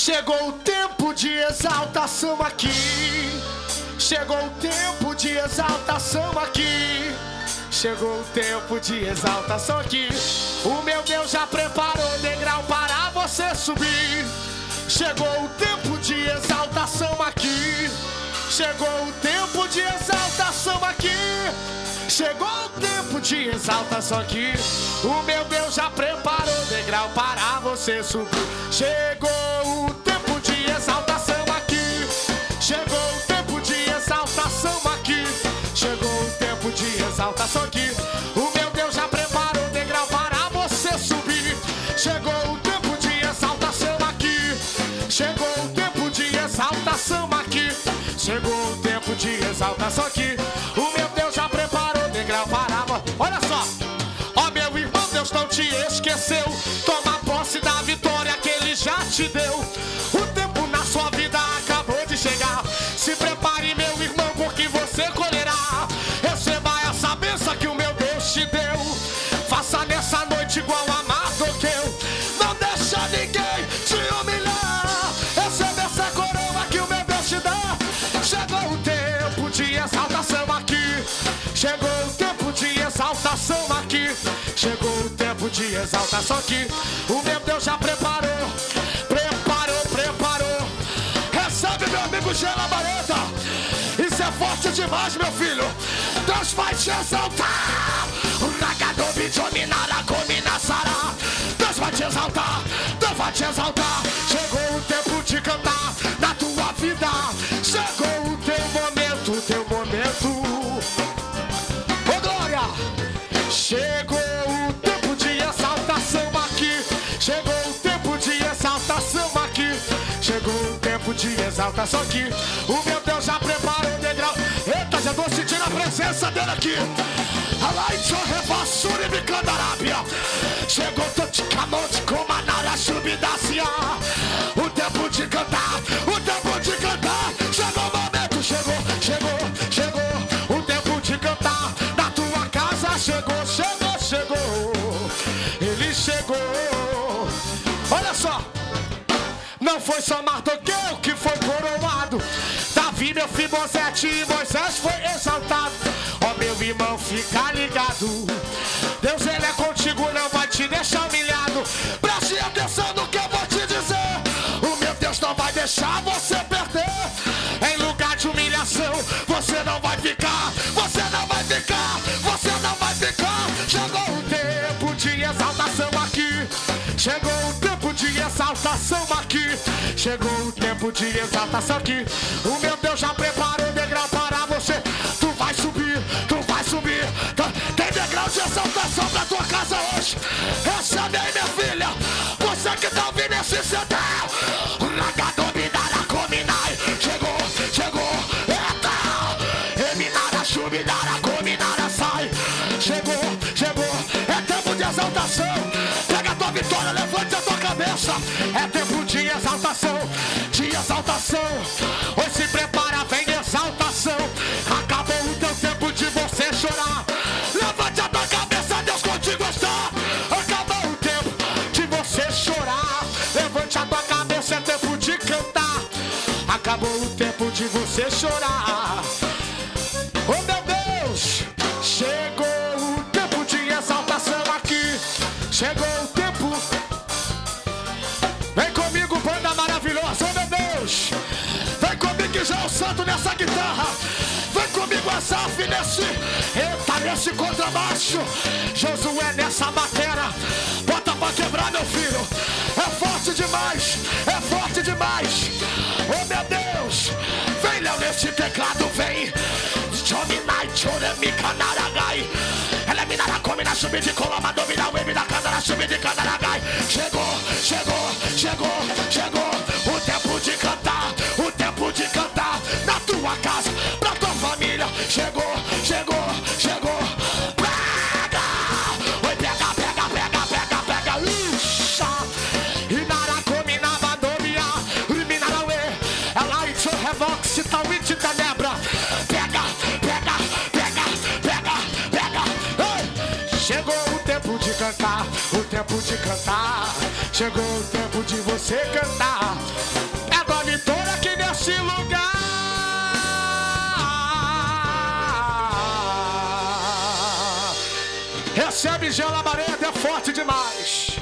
Chegou o tempo de exaltação aqui. Chegou o tempo de exaltação aqui. Chegou o tempo de exaltação aqui. O meu Deus já preparou degrau para você subir. Chegou o tempo de exaltação aqui. Chegou o tempo de exaltação aqui. Chegou o tempo de exaltação aqui. O meu Deus já preparou degrau para você subir. Chegou o tempo de exaltação aqui. Chegou o tempo de exaltação aqui. Chegou o tempo de exaltação aqui. O meu Deus já preparou degrau para você subir. Chegou o tempo de exaltação aqui. Chegou o tempo de exaltação aqui. Chegou o tempo de exaltação aqui. O meu Deus já preparou degrau para você. Olha só. Ó meu irmão, Deus não te esqueceu. Toma posse da vitória que Ele já te deu. O tempo na sua vida acabou de chegar. Se prepare, meu irmão, porque você colherá. Receba essa bênção que o meu Deus te deu. Faça nessa noite igual a Mardoqueu. Não deixa ninguém te humilhar. Receba essa coroa que o meu Deus te dá. Chegou o tempo de exaltação aqui. Chegou o tempo de exaltação aqui. Chegou o tempo de exaltação aqui. O meu Deus já preparou. Preparou. Recebe, meu amigo Gelabareta. Isso é forte demais, meu filho. Deus vai te exaltar. Deus vai te exaltar. Deus vai te exaltar. Chegou o tempo de cantar na tua vida. Chegou o teu momento, Ô glória. Chegou o tempo de exaltação aqui. Chegou o tempo de exaltação aqui. Chegou o tempo de exaltação aqui. O meu Deus já preparou o degrau. Eita, já tô sentindo a presença dele aqui. Chegou toticamente com manara subidácia. O tempo de cantar, o tempo de cantar. Chegou o momento, chegou. O tempo de cantar na tua casa. Chegou. Ele chegou. Olha só. Não foi só Mardoqueu que foi coroado. Davi, meu Mefibosete e Moisés foi exaltado. Ó meu irmão, fica ligado. Deus, Ele é contigo, não vai te deixar humilhado. Preste atenção no que eu vou te dizer. O meu Deus não vai deixar você perder. Em lugar de humilhação, você não vai ficar. Chegou o tempo de exaltação aqui. Chegou o tempo de exaltação aqui. Chegou o tempo de exaltação aqui. O meu Deus já preparou o degrau para você. Tu vai subir. Tem degrau de exaltação pra tua casa hoje. Recebe aí, minha filha. Você que tá ouvindo esse CD. Chegou. Eita. Eminara, chubidara, cominara, sai. Chegou. É tempo de exaltação. Pega a tua vitória, levante a tua cabeça. É tempo de exaltação. Hoje se prepara, vem exaltação. Acabou o teu tempo de você chorar. Levante a tua cabeça, Deus contigo está. Acabou o tempo de você chorar. Levante a tua cabeça, é tempo de cantar. Acabou o tempo de você chorar. Oh meu Deus, chegou o tempo de exaltação aqui. Chegou o tempo. Vem comigo, banda maravilhosa. Oh meu Deus, vem comigo que já é o santo nessa guitarra. Vem comigo, Asaf, nesse contrabaixo. Josué nessa bateria. Bota pra quebrar, meu filho. É forte demais. Oh meu Deus, vem Léo nesse teclado, vem. Jominai, choremi, canaragai. Ela é minara, come na chuva de coloma, domina o web da casa, na chuva de canaragai. Chegou. O tempo de cantar na tua casa, pra tua família. Chegou. Pega. Oi, pega. Lixa. Inara, come na badomia. Riminara, ela e seu revox, tal e te tenebra. Pega. Ei. Chegou o tempo de cantar. o tempo de cantar. Chegou o tempo de você cantar. É a vitória aqui nesse lugar. Recebe Gelabareda, é forte demais.